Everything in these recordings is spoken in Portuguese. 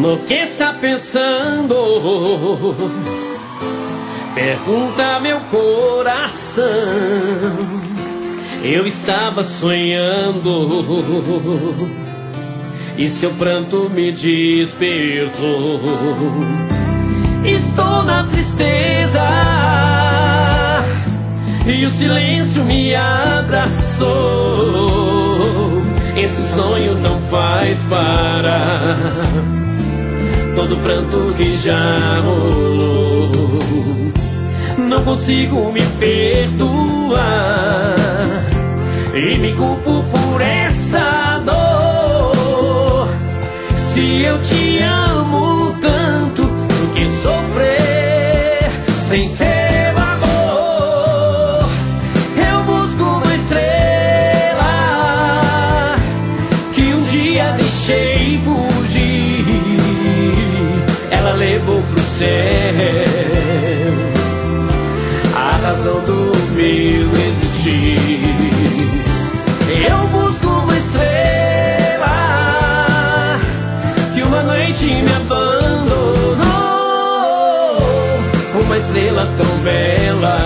No que está pensando? Pergunta meu coração. Eu estava sonhando e seu pranto me despertou. Estou na tristeza e o silêncio me abraçou. Esse sonho não faz parar todo pranto que já rolou. Não consigo me perdoar e me culpo por essa dor. Se eu te amo tanto, por que sofrer sem seu amor? Eu busco uma estrela que um dia deixei fugir. Ela levou pro céu a razão do meu existir. Eu busco uma estrela que uma noite me abandonou. Uma estrela tão bela,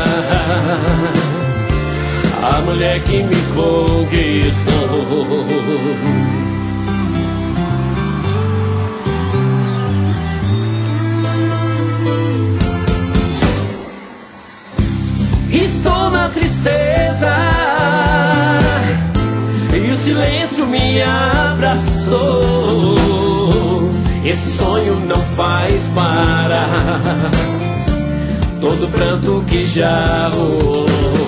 a mulher que me conquistou. Estou na tristeza e o silêncio me abraçou. Esse sonho não faz parar todo pranto que já rolou.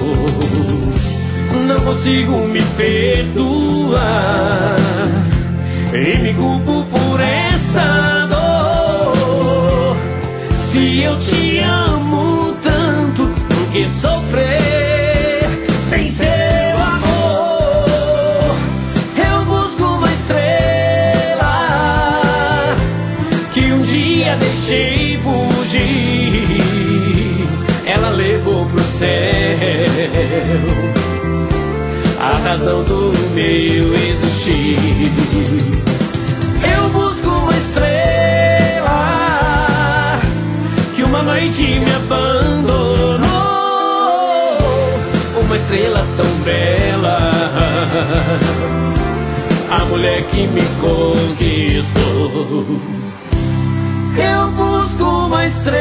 Não consigo me perdoar e me culpo por essa dor. Se eu te amo tanto, por que sofrer sem seu amor? Eu busco uma estrela que um dia deixei fugir. Ela levou pro céu a razão do meu existir. Eu busco uma estrela que uma noite me abandonou. Uma estrela tão bela, a mulher que me conquistou. Eu busco uma estrela